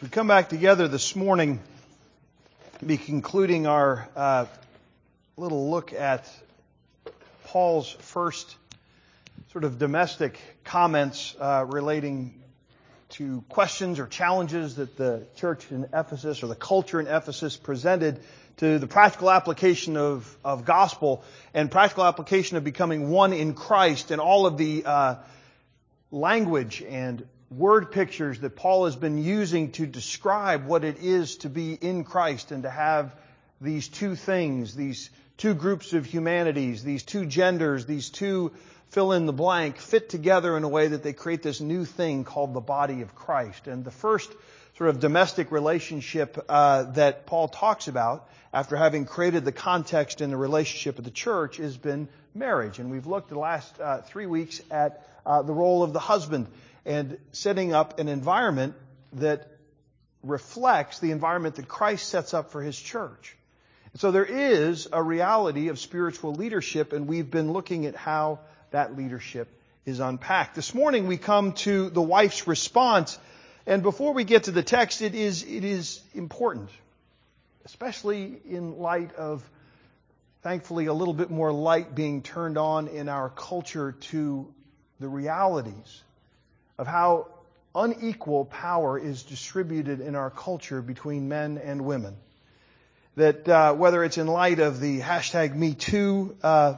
We come back together this morning to be concluding our little look at Paul's first sort of domestic comments relating to questions or challenges that the church in Ephesus or the culture in Ephesus presented to the practical application of gospel and practical application of becoming one in Christ, and all of the language and word pictures that Paul has been using to describe what it is to be in Christ and to have these two things, these two groups of humanities, these two genders, these two fill in the blank, fit together in a way that they create this new thing called the body of Christ. And the first sort of domestic relationship that Paul talks about after having created the context in the relationship of the church has been marriage. And we've looked the last 3 weeks at the role of the husband and setting up an environment that reflects the environment that Christ sets up for His church. And so there is a reality of spiritual leadership, and we've been looking at how that leadership is unpacked. This morning we come to the wife's response, and before we get to the text, it is important, especially in light of, thankfully, a little bit more light being turned on in our culture to the realities of how unequal power is distributed in our culture between men and women. That whether it's in light of the hashtag #MeToo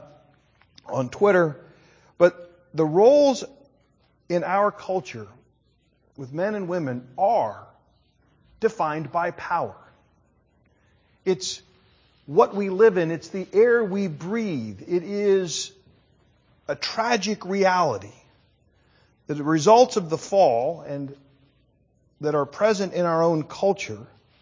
on Twitter, but the roles in our culture with men and women are defined by power. It's what we live in. It's the air we breathe. It is a tragic reality that the results of the fall and that are present in our own culture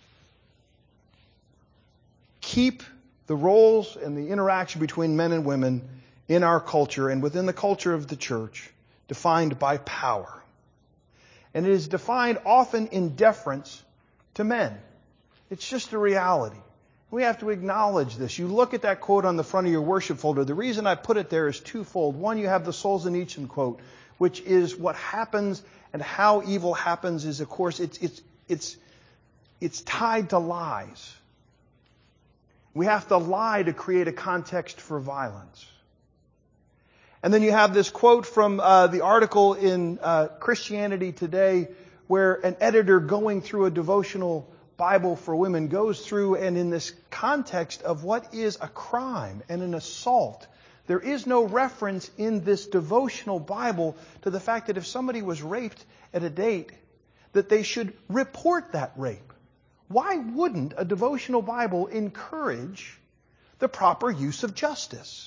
keep the roles and the interaction between men and women in our culture and within the culture of the church defined by power. And it is defined often in deference to men. It's just a reality. We have to acknowledge this. You look at that quote on the front of your worship folder. The reason I put it there is twofold. One, you have the Solzhenitsyn quote, which is what happens and how evil happens is, of course, it's tied to lies. We have to lie to create a context for violence. And then you have this quote from the article in Christianity Today, where an editor going through a devotional Bible for women goes through, and in this context of what is a crime and an assault, there is no reference in this devotional Bible to the fact that if somebody was raped at a date, that they should report that rape. Why wouldn't a devotional Bible encourage the proper use of justice?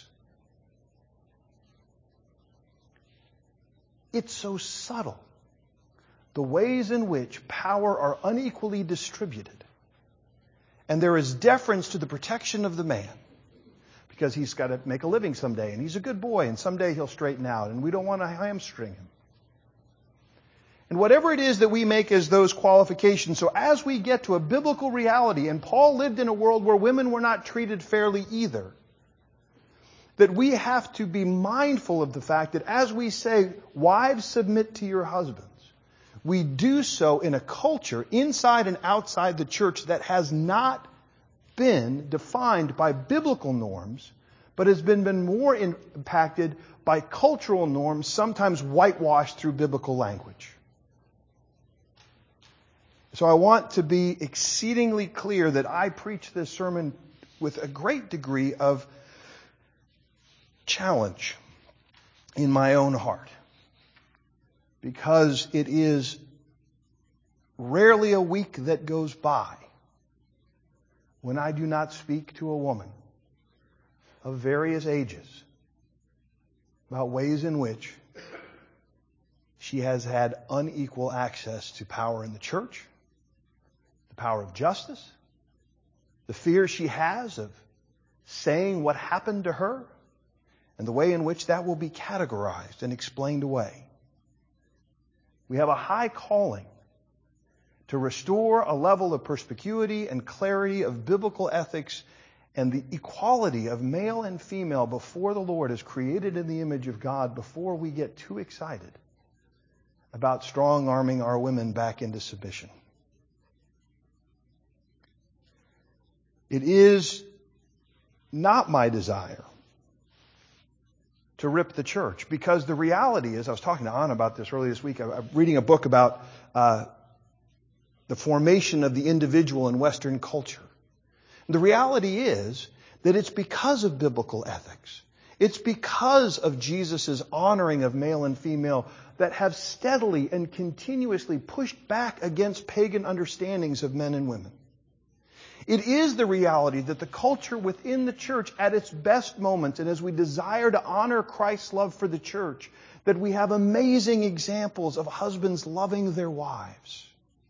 It's so subtle. The ways in which power are unequally distributed. And there is deference to the protection of the man, because he's got to make a living someday, and he's a good boy, and someday he'll straighten out, and we don't want to hamstring him. And whatever it is that we make as those qualifications, so as we get to a biblical reality, and Paul lived in a world where women were not treated fairly either, that we have to be mindful of the fact that as we say, wives, submit to your husbands, we do so in a culture inside and outside the church that has not been defined by biblical norms, but has been more impacted by cultural norms, sometimes whitewashed through biblical language. So I want to be exceedingly clear that I preach this sermon with a great degree of challenge in my own heart, because it is rarely a week that goes by when I do not speak to a woman of various ages about ways in which she has had unequal access to power in the church, the power of justice, the fear she has of saying what happened to her, and the way in which that will be categorized and explained away. We have a high calling to restore a level of perspicuity and clarity of biblical ethics and the equality of male and female before the Lord as created in the image of God before we get too excited about strong-arming our women back into submission. It is not my desire to rip the church, because the reality is, I was talking to Anna about this earlier this week. I'm reading a book about the formation of the individual in Western culture. The reality is that it's because of biblical ethics. It's because of Jesus' honoring of male and female that have steadily and continuously pushed back against pagan understandings of men and women. It is the reality that the culture within the church at its best moments, and as we desire to honor Christ's love for the church, that we have amazing examples of husbands loving their wives.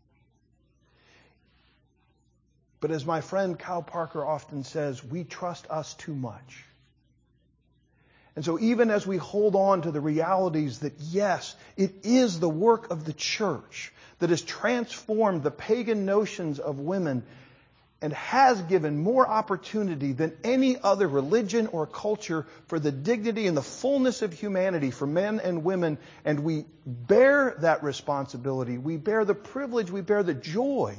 But as my friend Kyle Parker often says, we trust us too much. And so even as we hold on to the realities that, yes, it is the work of the church that has transformed the pagan notions of women and has given more opportunity than any other religion or culture for the dignity and the fullness of humanity for men and women, and we bear that responsibility, we bear the privilege, we bear the joy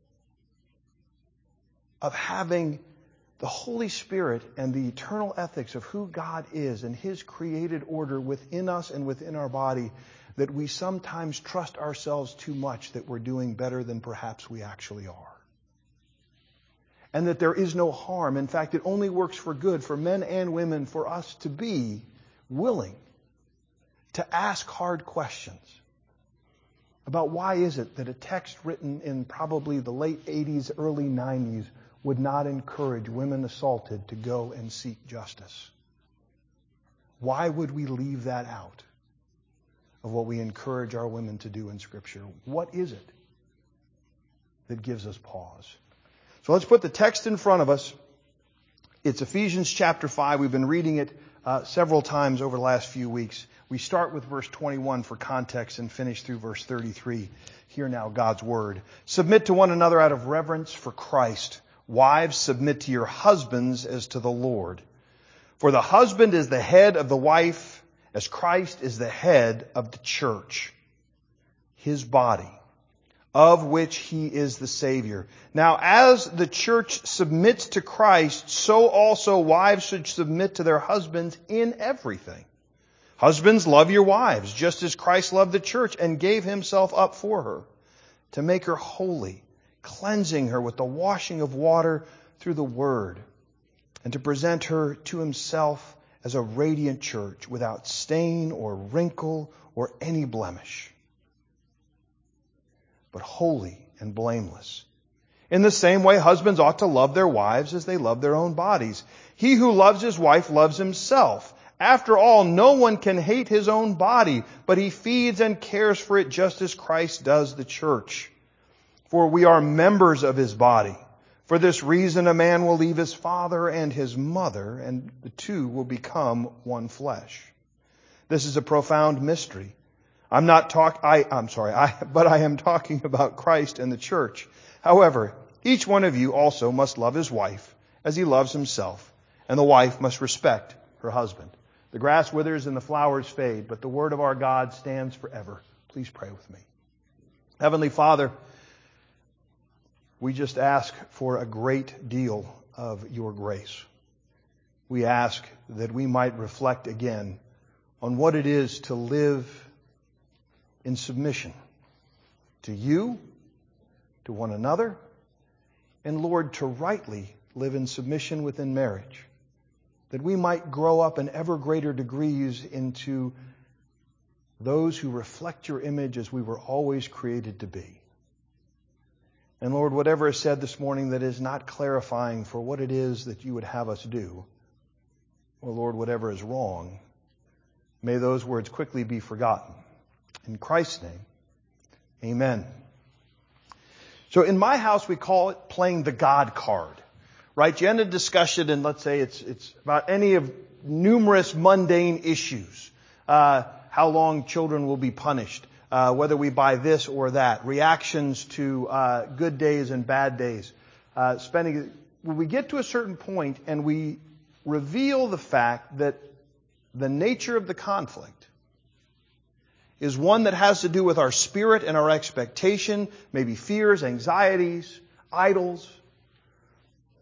of having the Holy Spirit and the eternal ethics of who God is and His created order within us and within our body, that we sometimes trust ourselves too much that we're doing better than perhaps we actually are. And that there is no harm. In fact, it only works for good for men and women for us to be willing to ask hard questions about why is it that a text written in probably the late 80s, early 90s would not encourage women assaulted to go and seek justice. Why would we leave that out of what we encourage our women to do in Scripture? What is it that gives us pause? So let's put the text in front of us. It's Ephesians chapter 5. We've been reading it several times over the last few weeks. We start with verse 21 for context and finish through verse 33. Hear now God's word. Submit to one another out of reverence for Christ. Wives, submit to your husbands as to the Lord. For the husband is the head of the wife, as Christ is the head of the church, His body, of which He is the Savior. Now, as the church submits to Christ, so also wives should submit to their husbands in everything. Husbands, love your wives, just as Christ loved the church and gave Himself up for her, to make her holy, cleansing her with the washing of water through the Word, and to present her to Himself as a radiant church, without stain or wrinkle or any blemish, but holy and blameless. In the same way, husbands ought to love their wives as they love their own bodies. He who loves his wife loves himself. After all, no one can hate his own body, but he feeds and cares for it just as Christ does the church. For we are members of His body. For this reason, a man will leave his father and his mother, and the two will become one flesh. This is a profound mystery. But I am talking about Christ and the church. However, each one of you also must love his wife as he loves himself, and the wife must respect her husband. The grass withers and the flowers fade, but the word of our God stands forever. Please pray with me. Heavenly Father, we just ask for a great deal of your grace. We ask that we might reflect again on what it is to live in submission to you, to one another, and Lord, to rightly live in submission within marriage, that we might grow up in ever greater degrees into those who reflect your image as we were always created to be. And Lord, whatever is said this morning that is not clarifying for what it is that you would have us do, or Lord, whatever is wrong, may those words quickly be forgotten. In Christ's name, amen. So in my house, we call it playing the God card, right? You end a discussion and let's say it's about any of numerous mundane issues. How long children will be punished, whether we buy this or that, reactions to good days and bad days. When we get to a certain point and we reveal the fact that the nature of the conflict is one that has to do with our spirit and our expectation, maybe fears, anxieties, idols,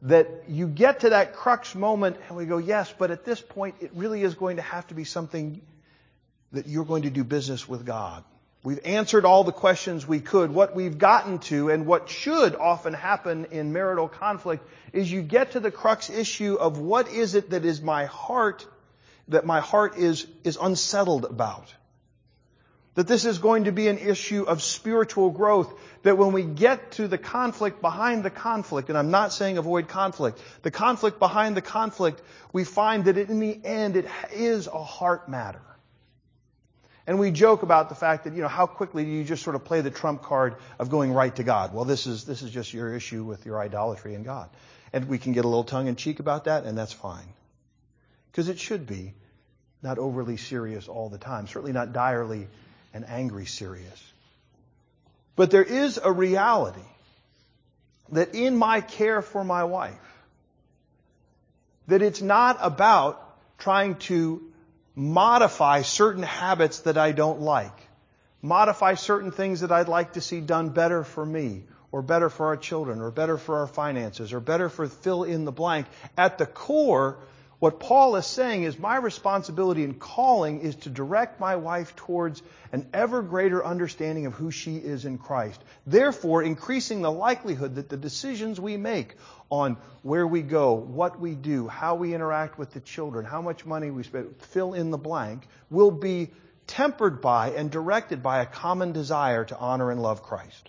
that you get to that crux moment and we go, yes, but at this point it really is going to have to be something that you're going to do business with God. We've answered all the questions we could. What we've gotten to, and what should often happen in marital conflict, is you get to the crux issue of what is it that is my heart is unsettled about. That this is going to be an issue of spiritual growth. That when we get to the conflict behind the conflict, and I'm not saying avoid conflict, the conflict behind the conflict, we find that in the end it is a heart matter. And we joke about the fact that, how quickly do you just sort of play the trump card of going right to God? Well, this is just your issue with your idolatry and God. And we can get a little tongue in cheek about that, and that's fine. Because it should be not overly serious all the time. Certainly not direly and angry serious. But there is a reality that in my care for my wife, that it's not about trying to modify certain habits that I don't like, modify certain things that I'd like to see done better for me, or better for our children, or better for our finances, or better for fill in the blank. At the core, what Paul is saying is my responsibility and calling is to direct my wife towards an ever greater understanding of who she is in Christ. Therefore, increasing the likelihood that the decisions we make on where we go, what we do, how we interact with the children, how much money we spend, fill in the blank, will be tempered by and directed by a common desire to honor and love Christ.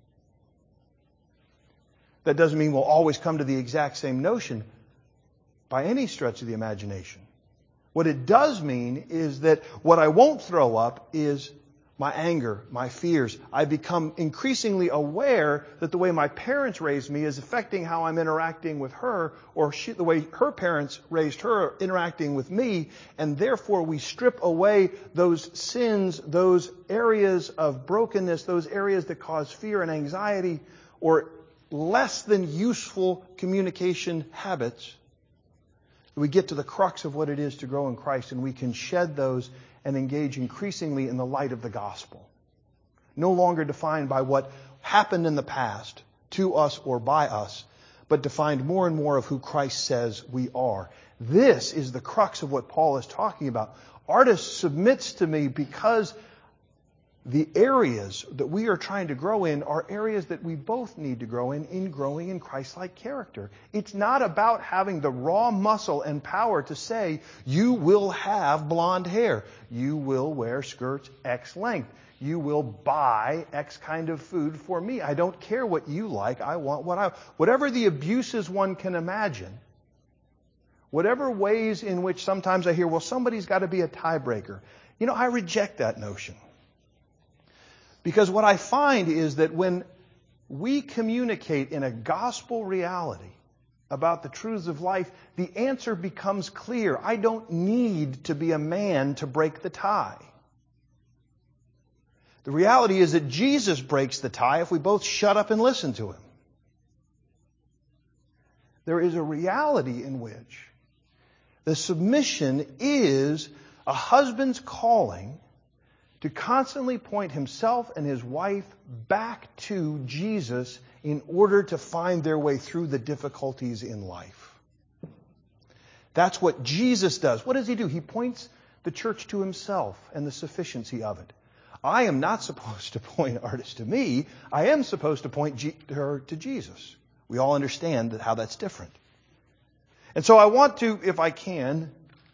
That doesn't mean we'll always come to the exact same notion by any stretch of the imagination. What it does mean is that what I won't throw up is my anger, my fears. I become increasingly aware that the way my parents raised me is affecting how I'm interacting with her, or the way her parents raised her interacting with me, and therefore we strip away those sins, those areas of brokenness, those areas that cause fear and anxiety, or less than useful communication habits. We get to the crux of what it is to grow in Christ, and we can shed those and engage increasingly in the light of the gospel. No longer defined by what happened in the past to us or by us, but defined more and more of who Christ says we are. This is the crux of what Paul is talking about. Artis submits to me because the areas that we are trying to grow in are areas that we both need to grow in growing in Christ-like character. It's not about having the raw muscle and power to say, you will have blonde hair. You will wear skirts X length. You will buy X kind of food for me. I don't care what you like. I want whatever the abuses one can imagine. Whatever ways in which sometimes I hear, well, somebody's got to be a tiebreaker. I reject that notion. Because what I find is that when we communicate in a gospel reality about the truths of life, the answer becomes clear. I don't need to be a man to break the tie. The reality is that Jesus breaks the tie if we both shut up and listen to Him. There is a reality in which the submission is a husband's calling to constantly point himself and his wife back to Jesus in order to find their way through the difficulties in life. That's what Jesus does. What does He do? He points the church to Himself and the sufficiency of it. I am not supposed to point Artis to me. I am supposed to point her to Jesus. We all understand how that's different. And so I want to, if I can,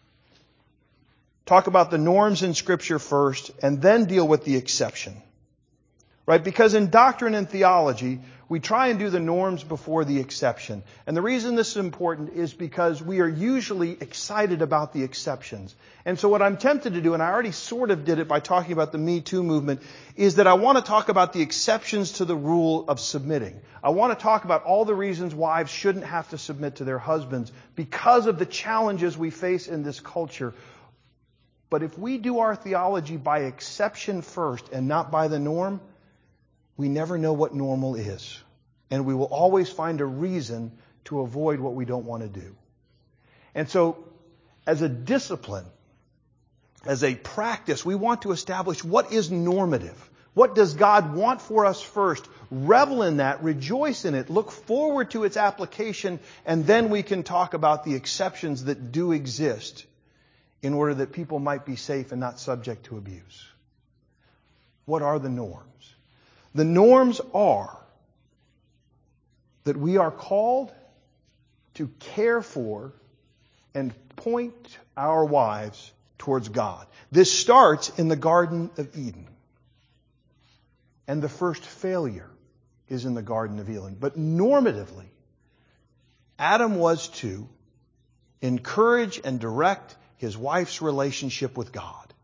talk about the norms in Scripture first, and then deal with the exception. Right? Because in doctrine and theology, we try and do the norms before the exception. And the reason this is important is because we are usually excited about the exceptions. And so what I'm tempted to do, and I already sort of did it by talking about the Me Too movement, is that I want to talk about the exceptions to the rule of submitting. I want to talk about all the reasons wives shouldn't have to submit to their husbands because of the challenges we face in this culture. But if we do our theology by exception first and not by the norm, we never know what normal is. And we will always find a reason to avoid what we don't want to do. And so, as a discipline, as a practice, we want to establish what is normative. What does God want for us first? Revel in that, rejoice in it, look forward to its application, and then we can talk about the exceptions that do exist in order that people might be safe and not subject to abuse. What are the norms? The norms are that we are called to care for and point our wives towards God. This starts in the Garden of Eden. And the first failure is in the Garden of Eden. But normatively, Adam was to encourage and direct his wife's relationship with God.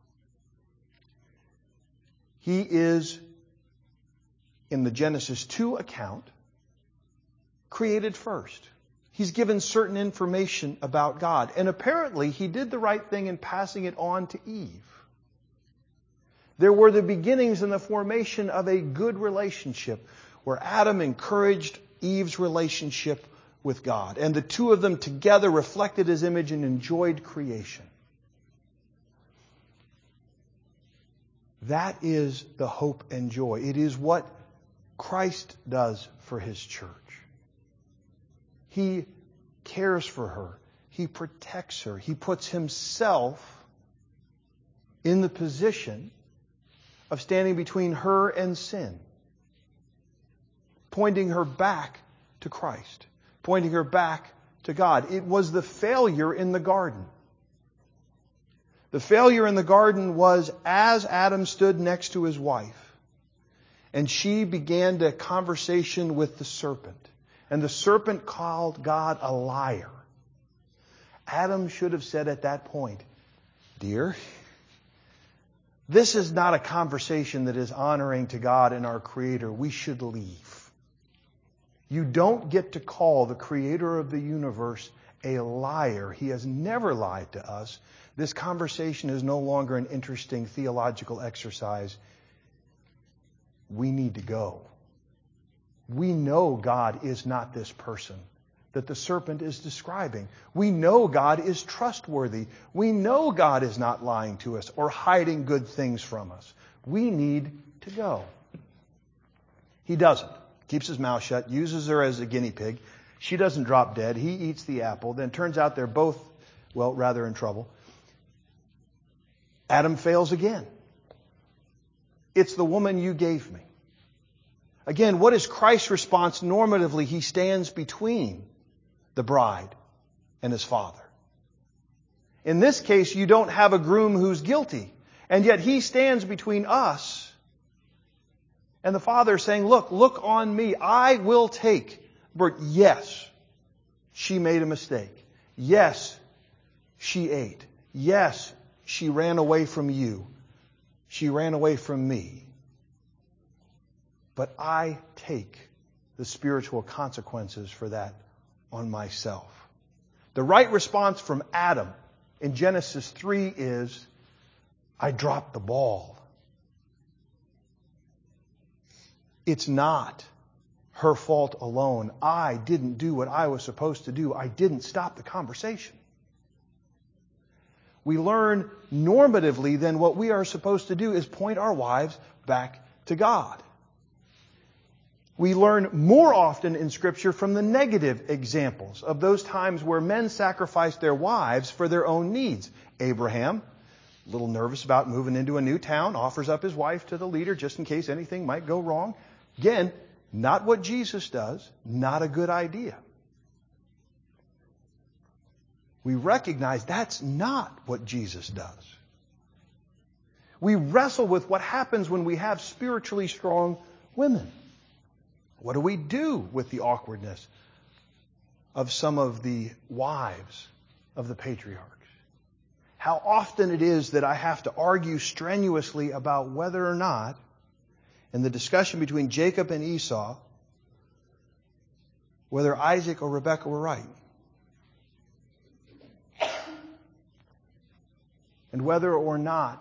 He is, in the Genesis 2 account, created first. He's given certain information about God. And apparently he did the right thing in passing it on to Eve. There were the beginnings and the formation of a good relationship where Adam encouraged Eve's relationship with God. And the two of them together reflected His image and enjoyed creation. That is the hope and joy. It is what Christ does for His church. He cares for her. He protects her. He puts Himself in the position of standing between her and sin, pointing her back to Christ, pointing her back to God. It was the failure in the garden. The failure in the garden was as Adam stood next to his wife, and she began a conversation with the serpent, and the serpent called God a liar. Adam should have said at that point, "Dear, this is not a conversation that is honoring to God and our Creator. We should leave. You don't get to call the Creator of the universe a liar. He has never lied to us. This conversation is no longer an interesting theological exercise. We need to go. We know God is not this person that the serpent is describing. We know God is trustworthy. We know God is not lying to us or hiding good things from us. We need to go." He doesn't. Keeps his mouth shut, uses her as a guinea pig. She doesn't drop dead. He eats the apple. Then it turns out they're both, rather in trouble. Adam fails again. "It's the woman you gave me." Again, what is Christ's response normatively? He stands between the bride and his father. In this case, you don't have a groom who's guilty, and yet he stands between us and the father saying, look on me. I will take. But yes, she made a mistake. Yes, she ate. Yes, she ran away from you. She ran away from me. But I take the spiritual consequences for that on myself. The right response from Adam in Genesis 3 is, "I dropped the ball." It's not her fault alone. I didn't do what I was supposed to do. I didn't stop the conversation. We learn normatively then what we are supposed to do is point our wives back to God. We learn more often in Scripture from the negative examples of those times where men sacrificed their wives for their own needs. Abraham, a little nervous about moving into a new town, offers up his wife to the leader just in case anything might go wrong. Again, not what Jesus does, not a good idea. We recognize that's not what Jesus does. We wrestle with what happens when we have spiritually strong women. What do we do with the awkwardness of some of the wives of the patriarchs? How often it is that I have to argue strenuously about whether or not, in the discussion between Jacob and Esau, whether Isaac or Rebekah were right. And whether or not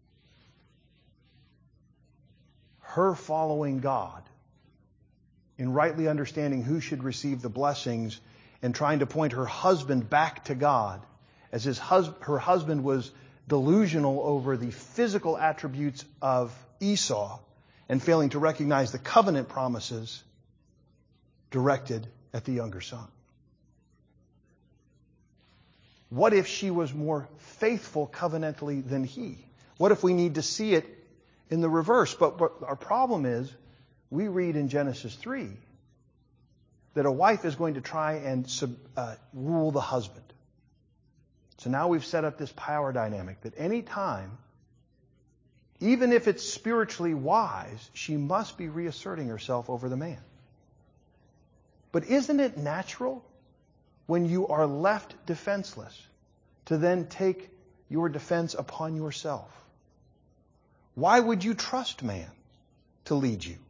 her following God in rightly understanding who should receive the blessings and trying to point her husband back to God, as her husband was delusional over the physical attributes of Esau and failing to recognize the covenant promises directed at the younger son? What if she was more faithful covenantally than he? What if we need to see it in the reverse? But our problem is, we read in Genesis 3 that a wife is going to try and rule the husband. So now we've set up this power dynamic that any time, even if it's spiritually wise, she must be reasserting herself over the man. But isn't it natural when you are left defenseless to then take your defense upon yourself? Why would you trust man to lead you?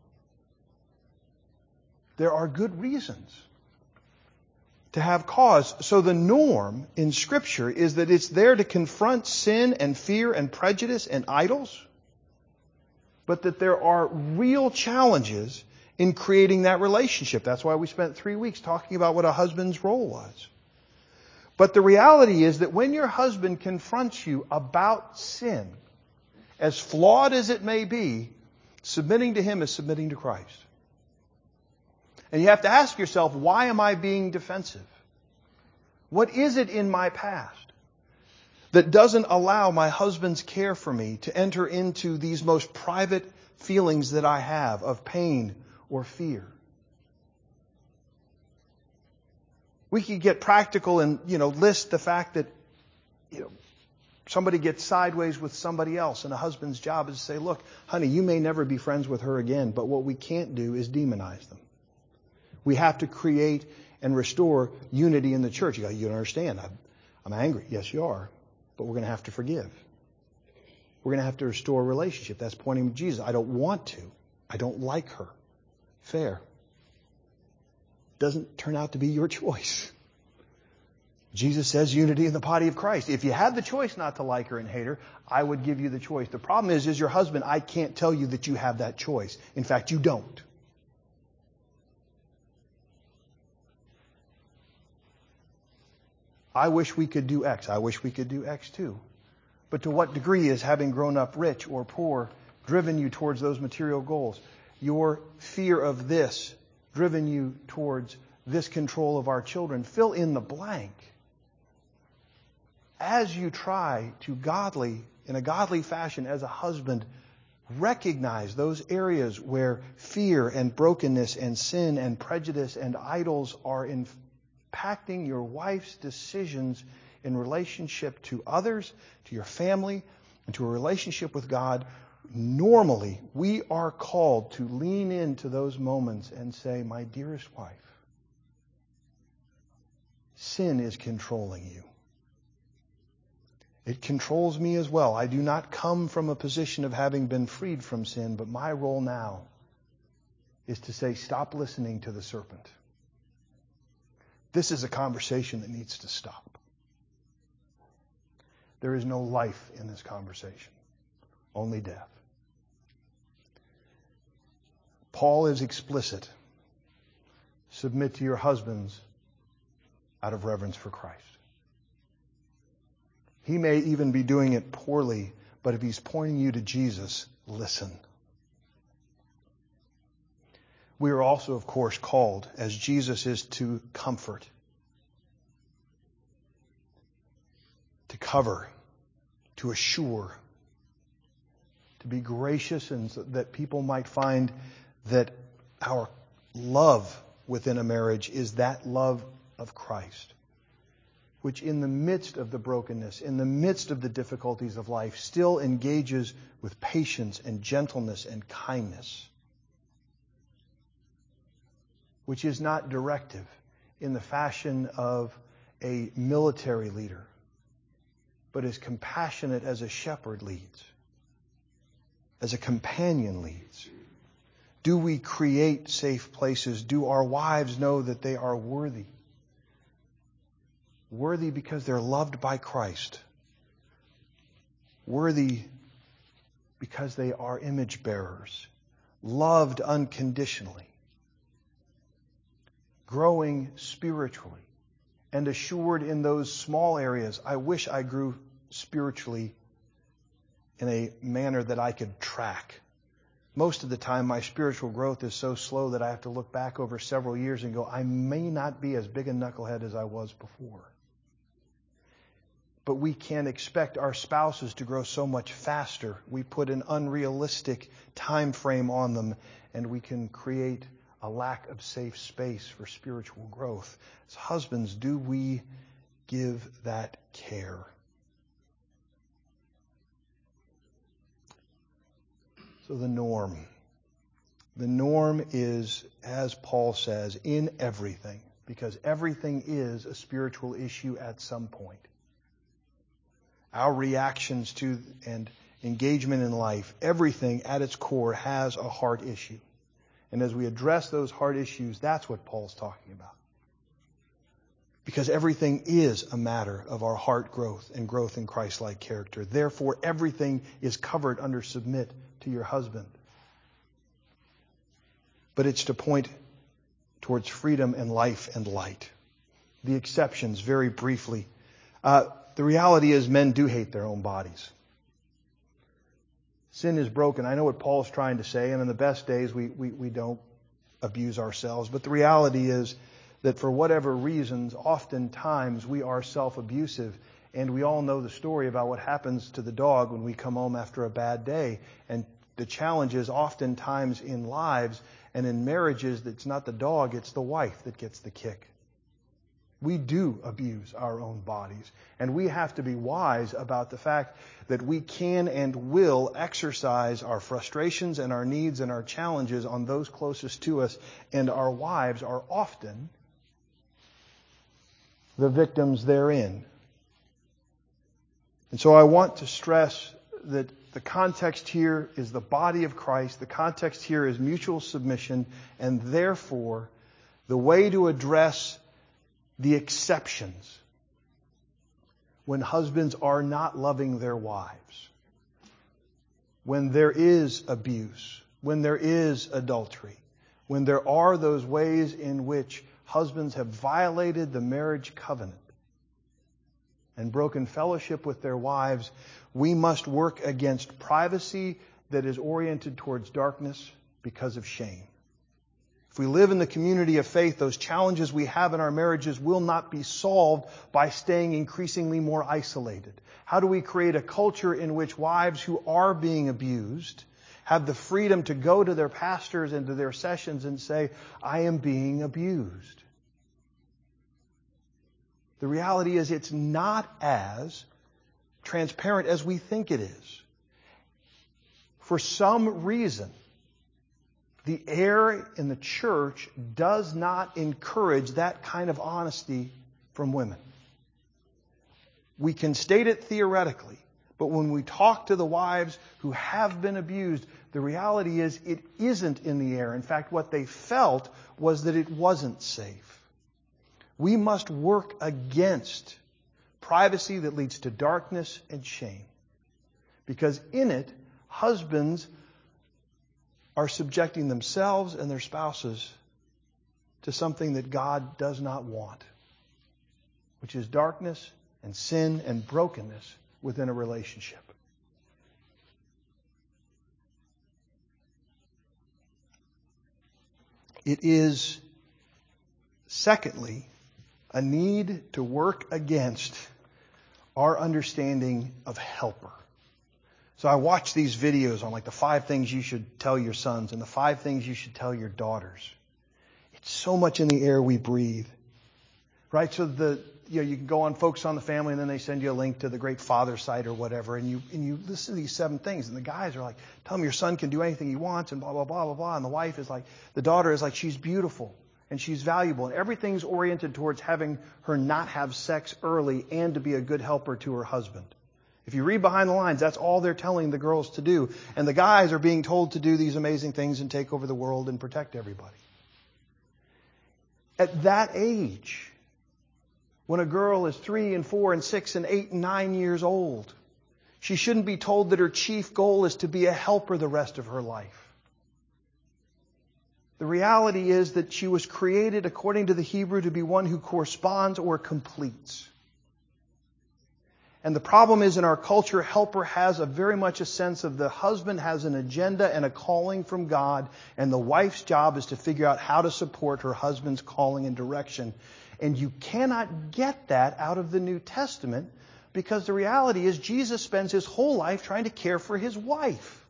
There are good reasons to have cause. So the norm in Scripture is that it's there to confront sin and fear and prejudice and idols, but that there are real challenges in creating that relationship. That's why we spent 3 weeks talking about what a husband's role was. But the reality is that when your husband confronts you about sin, as flawed as it may be, submitting to him is submitting to Christ. And you have to ask yourself, why am I being defensive? What is it in my past that doesn't allow my husband's care for me to enter into these most private feelings that I have of pain or fear? We could get practical and, list the fact that, somebody gets sideways with somebody else, and a husband's job is to say, look, honey, you may never be friends with her again, but what we can't do is demonize them. We have to create and restore unity in the church. You don't understand. I'm angry. Yes, you are. But we're going to have to forgive. We're going to have to restore a relationship. That's pointing to Jesus. I don't want to. I don't like her. Fair. Doesn't turn out to be your choice. Jesus says unity in the body of Christ. If you had the choice not to like her and hate her, I would give you the choice. The problem is your husband, I can't tell you that you have that choice. In fact, you don't. I wish we could do X. I wish we could do X too. But to what degree is having grown up rich or poor driven you towards those material goals? Your fear of this driven you towards this control of our children? Fill in the blank. As you try to in a godly fashion as a husband, recognize those areas where fear and brokenness and sin and prejudice and idols are impacting your wife's decisions in relationship to others, to your family, and to a relationship with God. Normally, we are called to lean into those moments and say, my dearest wife, sin is controlling you. It controls me as well. I do not come from a position of having been freed from sin, but my role now is to say, stop listening to the serpent. This is a conversation that needs to stop. There is no life in this conversation, only death. Paul is explicit. Submit to your husbands out of reverence for Christ. He may even be doing it poorly, but if he's pointing you to Jesus, listen. We are also, of course, called, as Jesus is, to comfort, to cover, to assure, to be gracious, and so that people might find that our love within a marriage is that love of Christ, which in the midst of the brokenness, in the midst of the difficulties of life, still engages with patience and gentleness and kindness, which is not directive in the fashion of a military leader, but is compassionate as a shepherd leads, as a companion leads. Do we create safe places? Do our wives know that they are worthy? Worthy because they're loved by Christ. Worthy because they are image bearers. Loved unconditionally. Growing spiritually. And assured in those small areas. I wish I grew spiritually in a manner that I could track. most of the time my spiritual growth is so slow that I have to look back over several years and go, I may not be as big a knucklehead as I was before. But we can't expect our spouses to grow so much faster. We put an unrealistic time frame on them, and we can create a lack of safe space for spiritual growth. As husbands, do we give that care? So the norm. The norm is, as Paul says, in everything, because everything is a spiritual issue at some point. Our reactions to and engagement in life, everything at its core has a heart issue. And as we address those heart issues, that's what Paul's talking about. Because everything is a matter of our heart growth and growth in Christ-like character. Therefore, everything is covered under submit to your husband. But it's to point towards freedom and life and light. The exceptions, very briefly. The reality is men do hate their own bodies. Sin is broken. I know what Paul's trying to say, and in the best days we don't abuse ourselves. But the reality is that for whatever reasons, oftentimes we are self-abusive. And we all know the story about what happens to the dog when we come home after a bad day. And the challenge is oftentimes in lives and in marriages, it's not the dog, it's the wife that gets the kick. We do abuse our own bodies, and we have to be wise about the fact that we can and will exercise our frustrations and our needs and our challenges on those closest to us, and our wives are often the victims therein. And so I want to stress that the context here is the body of Christ. The context here is mutual submission, and therefore the way to address the exceptions when husbands are not loving their wives, when there is abuse, when there is adultery, when there are those ways in which husbands have violated the marriage covenant and broken fellowship with their wives, we must work against privacy that is oriented towards darkness because of shame. If we live in the community of faith, those challenges we have in our marriages will not be solved by staying increasingly more isolated. How do we create a culture in which wives who are being abused have the freedom to go to their pastors and to their sessions and say, I am being abused? The reality is it's not as transparent as we think it is. For some reason, the air in the church does not encourage that kind of honesty from women. We can state it theoretically, but when we talk to the wives who have been abused, the reality is it isn't in the air. In fact, what they felt was that it wasn't safe. We must work against privacy that leads to darkness and shame, because in it, husbands are subjecting themselves and their spouses to something that God does not want, which is darkness and sin and brokenness within a relationship. It is, secondly, a need to work against our understanding of helper. So I watch these videos on like the 5 things you should tell your sons and the 5 things you should tell your daughters. It's so much in the air we breathe. Right? So you can go on Focus on the Family, and then they send you a link to the Great Father site or whatever, and you listen to these 7 things, and the guys are like, tell him your son can do anything he wants, and blah, blah, blah, blah, blah. And the wife is like, the daughter is like, she's beautiful and she's valuable. And everything's oriented towards having her not have sex early and to be a good helper to her husband. If you read behind the lines, that's all they're telling the girls to do. And the guys are being told to do these amazing things and take over the world and protect everybody. At that age, when a girl is 3 and 4 and 6 and 8 and 9 years old, she shouldn't be told that her chief goal is to be a helper the rest of her life. The reality is that she was created, according to the Hebrew, to be one who corresponds or completes. And the problem is in our culture, helper has very much a sense of the husband has an agenda and a calling from God, and the wife's job is to figure out how to support her husband's calling and direction. And you cannot get that out of the New Testament, because the reality is Jesus spends his whole life trying to care for his wife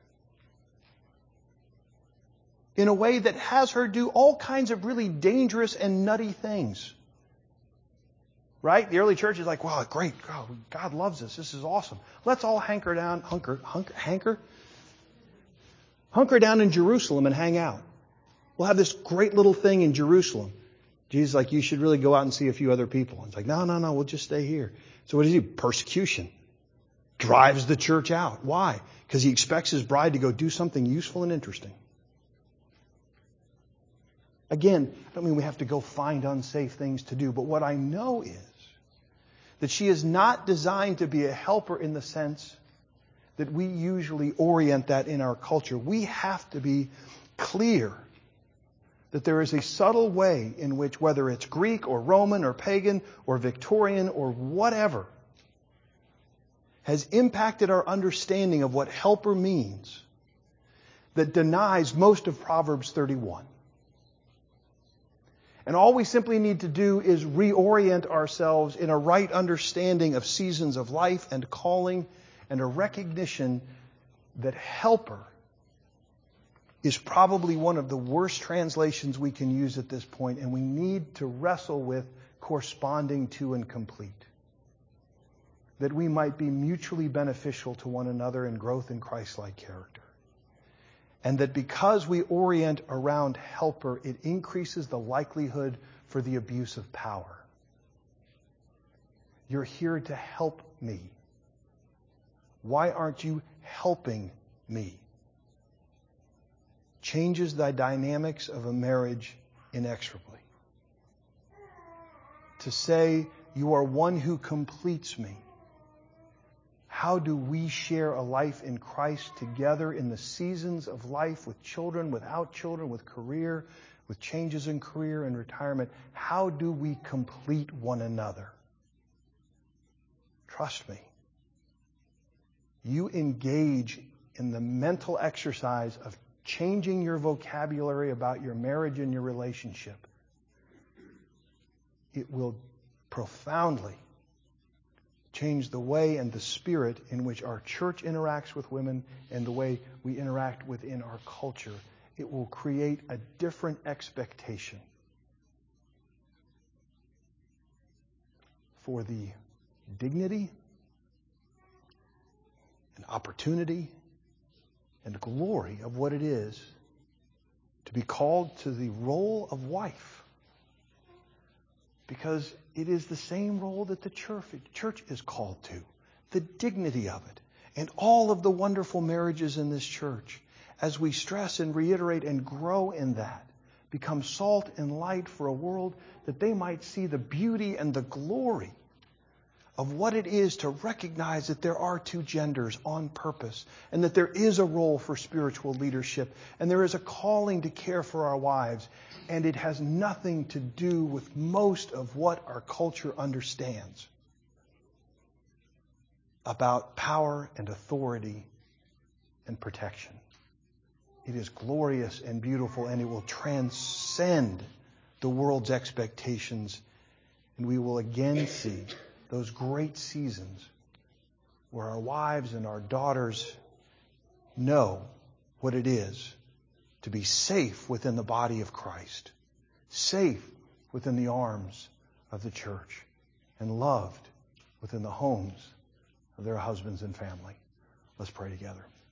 in a way that has her do all kinds of really dangerous and nutty things. Right? The early church is like, wow, great. God loves us. This is awesome. Let's all hunker down in Jerusalem and hang out. We'll have this great little thing in Jerusalem. Jesus is like, you should really go out and see a few other people. And it's like, no, we'll just stay here. So what does he do? Persecution. Drives the church out. Why? Because he expects his bride to go do something useful and interesting. Again, I don't mean we have to go find unsafe things to do, but what I know is that she is not designed to be a helper in the sense that we usually orient that in our culture. We have to be clear that there is a subtle way in which, whether it's Greek or Roman or pagan or Victorian or whatever, has impacted our understanding of what helper means, that denies most of Proverbs 31. And all we simply need to do is reorient ourselves in a right understanding of seasons of life and calling, and a recognition that helper is probably one of the worst translations we can use at this point, and we need to wrestle with corresponding to and complete. That we might be mutually beneficial to one another in growth in Christ-like character. And that because we orient around helper, it increases the likelihood for the abuse of power. You're here to help me. Why aren't you helping me? Changes the dynamics of a marriage inexorably. To say, you are one who completes me. How do we share a life in Christ together in the seasons of life, with children, without children, with career, with changes in career and retirement? How do we complete one another? Trust me. You engage in the mental exercise of changing your vocabulary about your marriage and your relationship. It will profoundly change the way and the spirit in which our church interacts with women and the way we interact within our culture. It will create a different expectation for the dignity and opportunity and glory of what it is to be called to the role of wife. Because it is the same role that the church is called to. The dignity of it. And all of the wonderful marriages in this church, as we stress and reiterate and grow in that, become salt and light for a world that they might see the beauty and the glory of what it is to recognize that there are two genders on purpose, and that there is a role for spiritual leadership, and there is a calling to care for our wives, and it has nothing to do with most of what our culture understands about power and authority and protection. It is glorious and beautiful, and it will transcend the world's expectations, and we will again see those great seasons where our wives and our daughters know what it is to be safe within the body of Christ, safe within the arms of the church, and loved within the homes of their husbands and family. Let's pray together.